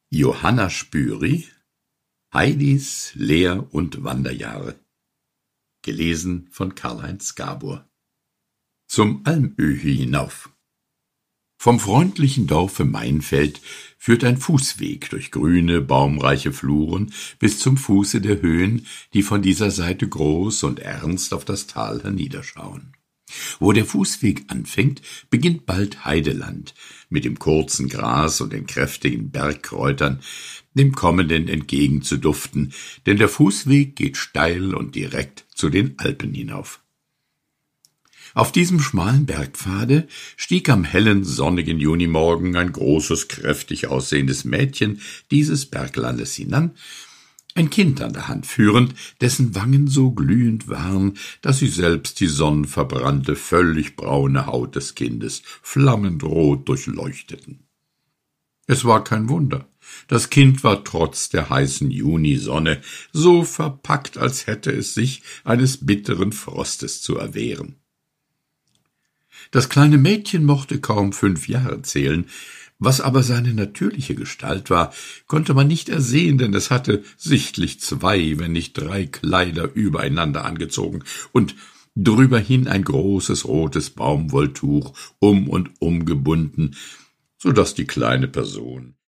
Johanna Spyri, Heidis Lehr- und Wanderjahre. Gelesen von Karl-Heinz Gabor. Zum Almöhi hinauf. Vom freundlichen Dorfe Mainfeld führt ein Fußweg durch grüne, baumreiche Fluren bis zum Fuße der Höhen, die von dieser Seite groß und ernst auf das Tal herniederschauen. Wo der Fußweg anfängt, beginnt bald Heideland, mit dem kurzen Gras und den kräftigen Bergkräutern, dem Kommenden entgegenzuduften, denn der Fußweg geht steil und direkt zu den Alpen hinauf. Auf diesem schmalen Bergpfade stieg am hellen, sonnigen Junimorgen ein großes, kräftig aussehendes Mädchen dieses Berglandes hinan, ein Kind an der Hand führend, dessen Wangen so glühend waren, dass sie selbst die sonnenverbrannte, völlig braune Haut des Kindes flammend rot durchleuchteten. Es war kein Wunder. Das Kind war trotz der heißen Junisonne so verpackt, als hätte es sich eines bitteren Frostes zu erwehren. Das kleine Mädchen mochte kaum 5 Jahre zählen, was aber seine natürliche Gestalt war, konnte man nicht ersehen, denn es hatte sichtlich 2, wenn nicht 3 Kleider übereinander angezogen und drüberhin ein großes rotes Baumwolltuch um und um gebunden, so daß die kleine Person